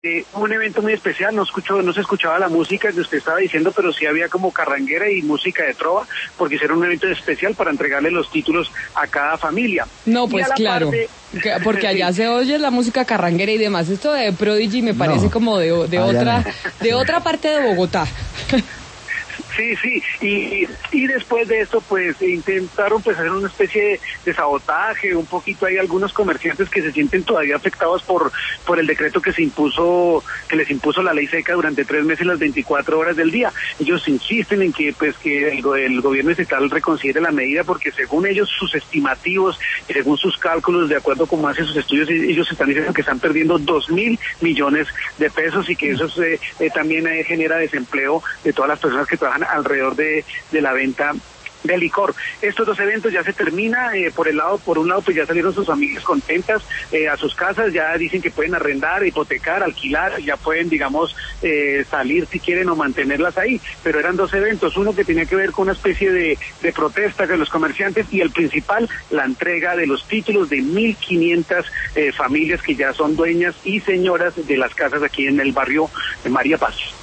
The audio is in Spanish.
Un evento muy especial, no se escuchaba la música que usted estaba diciendo, pero sí había como carranguera y música de trova, porque hicieron un evento especial para entregarle los títulos a cada familia. No, pues claro, porque allá se oye la música carranguera y demás. Esto de Prodigy me parece como de otra parte de Bogotá. Sí, y después de esto, pues, intentaron pues hacer una especie de sabotaje, un poquito. Hay algunos comerciantes que se sienten todavía afectados por el decreto que les impuso la ley seca durante 3 meses, las 24 horas del día. Ellos insisten en que el gobierno estatal reconsidere la medida, porque según ellos, sus estimativos y según sus cálculos, de acuerdo como hacen sus estudios, ellos están diciendo que están perdiendo 2.000 millones de pesos y que eso también genera desempleo de todas las personas que trabajan alrededor de la venta de licor. Estos 2 eventos ya se termina, por un lado pues ya salieron sus familias contentas a sus casas, ya dicen que pueden arrendar, hipotecar, alquilar, ya pueden, digamos, salir si quieren o mantenerlas ahí, pero eran 2 eventos, uno que tenía que ver con una especie de protesta de los comerciantes, y el principal, la entrega de los títulos de 1.500 familias que ya son dueñas y señoras de las casas aquí en el barrio de María Paz.